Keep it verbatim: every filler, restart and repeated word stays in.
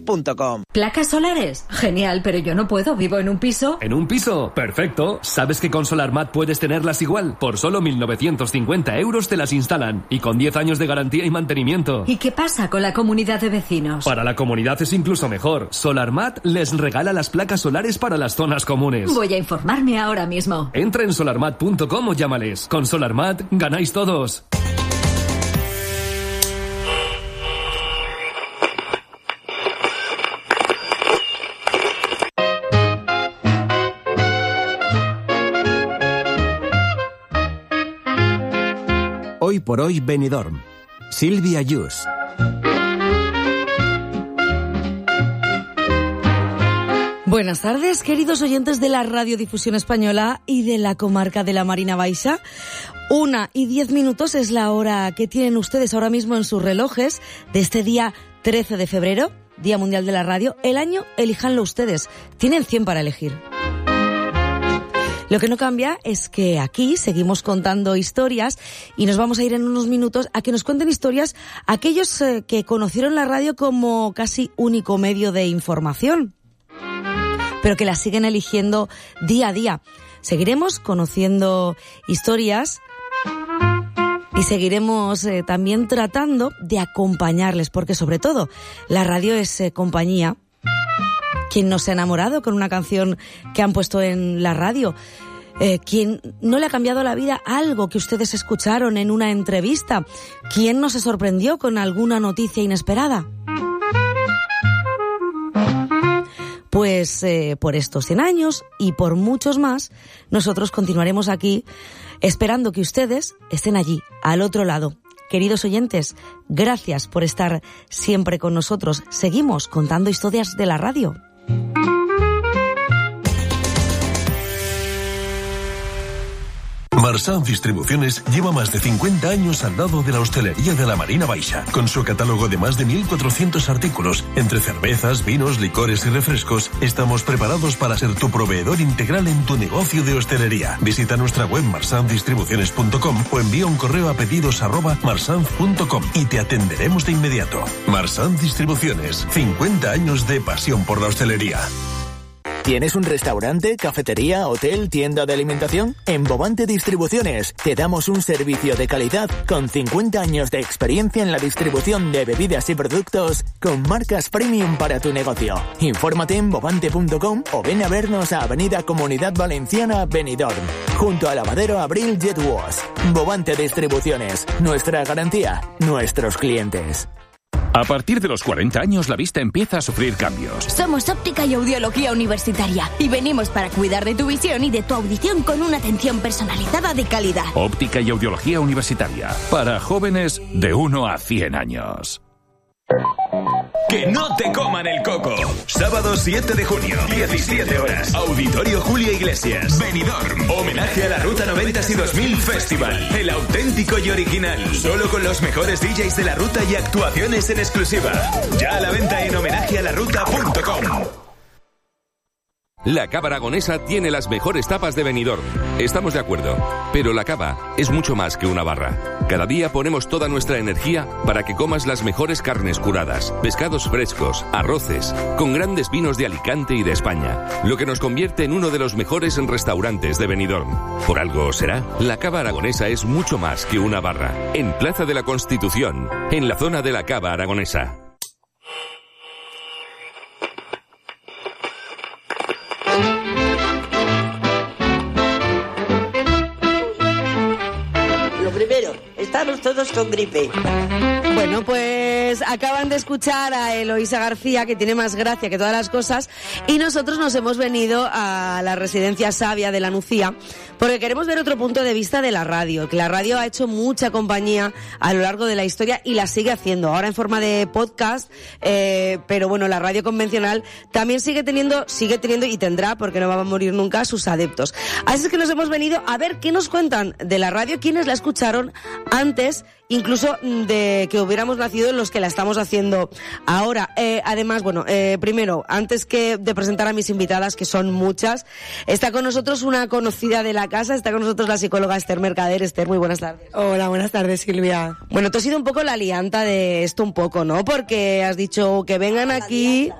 punto com. ¿Placas solares? Genial, pero yo no puedo, vivo en un piso. ¿En un piso? Perfecto. ¿Sabes que con SolarMat puedes tenerlas igual? Por solo mil novecientos cincuenta euros te las instalan. Y con diez años de garantía y mantenimiento. ¿Y qué pasa con la comunidad de vecinos? Para la comunidad es incluso mejor. SolarMat les regala las placas solares para las zonas comunes. Voy a informarme ahora mismo. Entra en solarmat punto com o llámales. Con SolarMat ganáis todos. Hoy por hoy Benidorm. Silvia Yus. Buenas tardes, queridos oyentes de la Radiodifusión Española y de la comarca de la Marina Baixa. Una y diez minutos es la hora que tienen ustedes ahora mismo en sus relojes de este día trece de febrero, Día Mundial de la Radio. El año, elíjanlo ustedes. Tienen cien para elegir. Lo que no cambia es que aquí seguimos contando historias y nos vamos a ir en unos minutos a que nos cuenten historias aquellos eh, que conocieron la radio como casi único medio de información, pero que la siguen eligiendo día a día. Seguiremos conociendo historias y seguiremos eh, también tratando de acompañarles, porque sobre todo la radio es eh, compañía. ¿Quién no se ha enamorado con una canción que han puesto en la radio? Eh, ¿Quién no le ha cambiado la vida algo que ustedes escucharon en una entrevista? ¿Quién no se sorprendió con alguna noticia inesperada? Pues eh, por estos cien años y por muchos más, nosotros continuaremos aquí esperando que ustedes estén allí, al otro lado. Queridos oyentes, gracias por estar siempre con nosotros. Seguimos contando historias de la radio. Marsan Distribuciones lleva más de cincuenta años al lado de la hostelería de la Marina Baixa, con su catálogo de más de mil cuatrocientos artículos, entre cervezas, vinos, licores y refrescos. Estamos preparados para ser tu proveedor integral en tu negocio de hostelería. Visita nuestra web marsan distribuciones punto com o envía un correo a pedidos arroba marsanz punto com y te atenderemos de inmediato. Marsan Distribuciones, cincuenta años de pasión por la hostelería. ¿Tienes un restaurante, cafetería, hotel, tienda de alimentación? En Bovante Distribuciones te damos un servicio de calidad con cincuenta años de experiencia en la distribución de bebidas y productos con marcas premium para tu negocio. Infórmate en bovante punto com o ven a vernos a Avenida Comunidad Valenciana, Benidorm, junto al lavadero Abril Jet Wash. Bovante Distribuciones, nuestra garantía, nuestros clientes. A partir de los cuarenta años la vista empieza a sufrir cambios. Somos Óptica y Audiología Universitaria y venimos para cuidar de tu visión y de tu audición con una atención personalizada de calidad. Óptica y Audiología Universitaria, para jóvenes de uno a cien años. ¡Que no te coman el coco! Sábado siete de junio, diecisiete horas. Auditorio Julia Iglesias, Benidorm. Homenaje a la Ruta noventa y dos mil Festival. El auténtico y original. Solo con los mejores D Js de la ruta y actuaciones en exclusiva. Ya a la venta en homenaje a la ruta punto com. La Cava Aragonesa tiene las mejores tapas de Benidorm. Estamos de acuerdo, pero la cava es mucho más que una barra. Cada día ponemos toda nuestra energía para que comas las mejores carnes curadas, pescados frescos, arroces, con grandes vinos de Alicante y de España, lo que nos convierte en uno de los mejores restaurantes de Benidorm. Por algo será, la Cava Aragonesa es mucho más que una barra. En Plaza de la Constitución, en la zona de la Cava Aragonesa. Primero, estamos todos con gripe. Bueno, pues acaban de escuchar a Eloísa García, que tiene más gracia que todas las cosas, y nosotros nos hemos venido a la Residencia Savia de la Nucía porque queremos ver otro punto de vista de la radio, que la radio ha hecho mucha compañía a lo largo de la historia y la sigue haciendo, ahora en forma de podcast, eh, pero bueno, la radio convencional también sigue teniendo, sigue teniendo y tendrá, porque no va a morir nunca, sus adeptos. Así es que nos hemos venido a ver qué nos cuentan de la radio, quienes la escucharon antes incluso de que hubiéramos nacido los que la estamos haciendo ahora. Eh, además, bueno, eh, primero, antes que de presentar a mis invitadas, que son muchas, está con nosotros una conocida de la casa, está con nosotros la psicóloga Esther Mercader. Esther, muy buenas tardes. Hola, buenas tardes, Silvia. Bueno, tú has sido un poco la lianta de esto un poco, ¿no? Porque has dicho que vengan aquí...